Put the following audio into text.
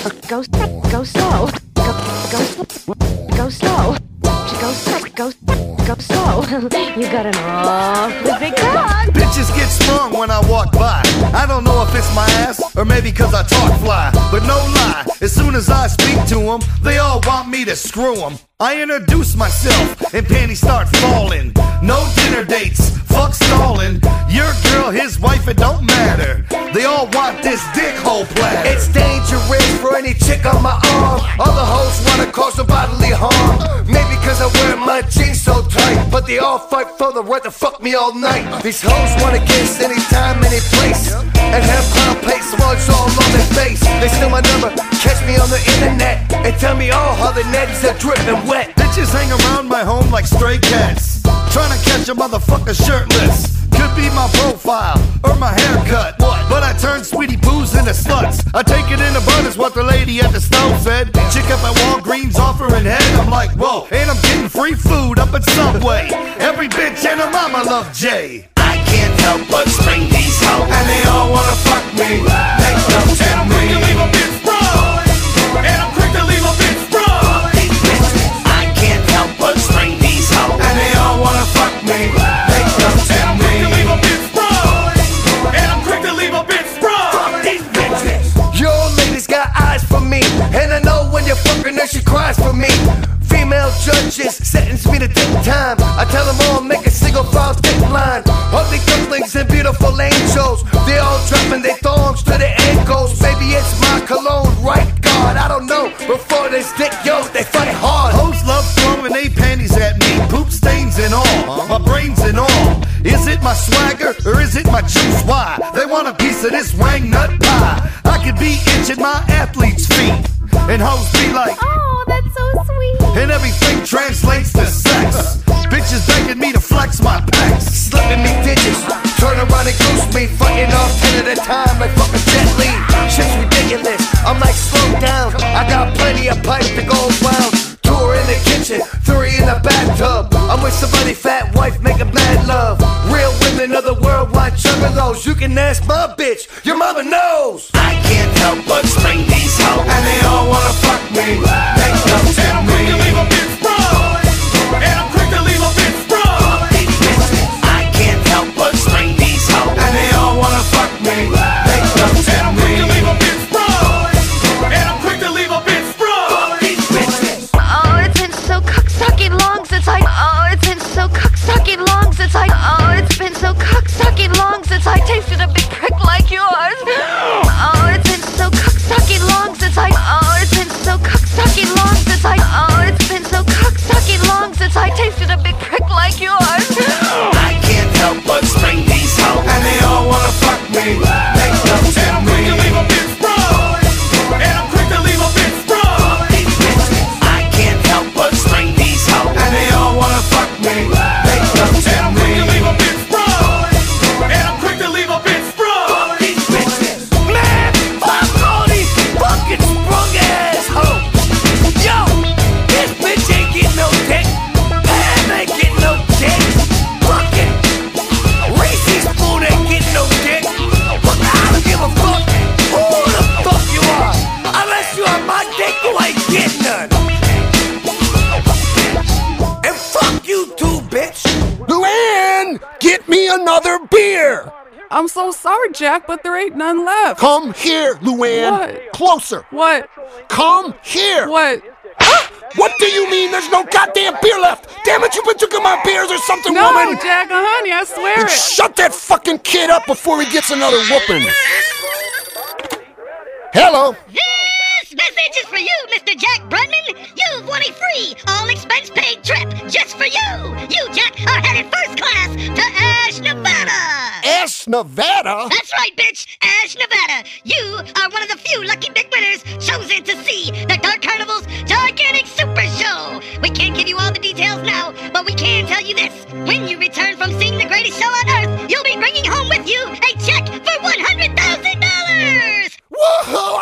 Go slow. Go slow. Go slow. Go slow. You got an awfully big cock. Bitches get sprung when I walk by. I don't know if it's my ass or maybe cause I talk fly. But no lie, as soon as I speak to them, they all want me to screw them. I introduce myself and panties start falling. No dinner dates, fuck stalling. Your girl, his wife, it don't matter. They all want this dick hole platter. It's dangerous for any chick on my arm. All the hoes wanna cause some bodily harm. Maybe cause I wear my jeans so tight, but they all fight for the right to fuck me all night. These hoes wanna kiss anytime, any place, and have clown plates smudged all on their face. They steal my number, catch me on the internet, and tell me all how the netties are dripping wet. Bitches hang around my home like stray cats, trying to catch a motherfucker shirtless. Could be my profile or my haircut, but I turn sweetie poos into sluts. I take it in the bud is what the lady at the stove said. Chick up at Walgreens offering head. I'm like, whoa, and I'm getting free food up at Subway. Every bitch and her mama love Jay. I can't help but spring these hoes, and they all wanna fuck me. They don't tell me. And I'm quick to leave a bitch broke. And I'm quick to leave a bitch broke. I can't help but spring these hoes, and they all wanna fuck me. They don't tell me. Your lady's got eyes for me, and I know when you're fucking her, she cries for me. Female judges sentence me to take time. I tell them all, make a single file thick line. Ugly dumplings and beautiful angels, they all dropping their thongs to their ankles. Maybe it's my cologne, right? God, I don't know. Before this dick, yo, they fight hard. Hoes love throwing they panties at me, poop stains and all, my brains and all. Is it my swagger or is it my juice? Why? They want a piece of this wang nut pie. I could be itching my athlete's feet, and hoes be like, Oh, that's so sweet. and everything translates to sex. Bitches begging me to flex my pecs, Slipping me digits, turn around and goose me, fighting off 10 at a time like fucking Jet Li. Shit's ridiculous, I'm like slow down. I got plenty of pipes to go around. 2 in the kitchen, 3 in the bathtub. I'm with somebody fat wife making mad love. Real women of the world want juggalos. You can ask my bitch, your mother knows. I can't help but spring these hoes, and they all wanna fuck me. They don't tell me. And I'm quick to leave a bitch broke. And I'm quick to leave a bitch broke. I can't help but spring these hoes, and they all wanna fuck me. They don't tell me. And I'm quick to leave a bitch broke. And I'm quick to leave a bitch broke. These bitches. Oh, it's been so cock-sucking long since I. Oh, it's been so cock-sucking long since I. Oh, it's been so cock-sucking long since I tasted a big prick like yours. Oh, it's been so cock-sucking long since I. Oh, it's been so cock-sucking long since I. Oh, it's been so cock-sucking long since I tasted a big prick like yours. I can't help but spring these hoes, and they all wanna fuck me. They don't tell me. And I'm quick to leave a bitch broke. And I'm quick to leave a bitch broke. I can't help but spring these hoes, and they all wanna fuck me. They don't tell me. And I'm quick to leave a bitch broke. And I'm quick to leave a bitch broke. These bitches. Man, fuck all these fucking sprung ass hoes. Yo, this bitch ain't getting no dick. Pam ain't getting no dick. Fucking Reese's spoon ain't getting no dick. But I don't give a fuck who the fuck you are. Unless you are my dick, you ain't getting none. And fuck you too, bitch. Luann, get me another beer. I'm so sorry, Jack, but there ain't none left. Come here, Luann. What? Closer. What? Come here. What? What do you mean there's no goddamn beer left? Damn it, you've been drinking my beers or something, No, woman. Jack, honey, I swear it. Shut that fucking kid up before he gets another whooping. Hello. This message is for you, Mr. Jack Brunman. You've won a free, all-expense-paid trip just for you. You, Jack, are headed first class to Ash, Nevada. Ash, Nevada? That's right, bitch. Ash, Nevada. You are one of the few lucky big winners chosen to see the Dark Carnival's gigantic super show. We can't give you all the details now, but we can tell you this. When you return from seeing the greatest show on Earth, you'll be bringing home with you a check for $100,000. Whoa!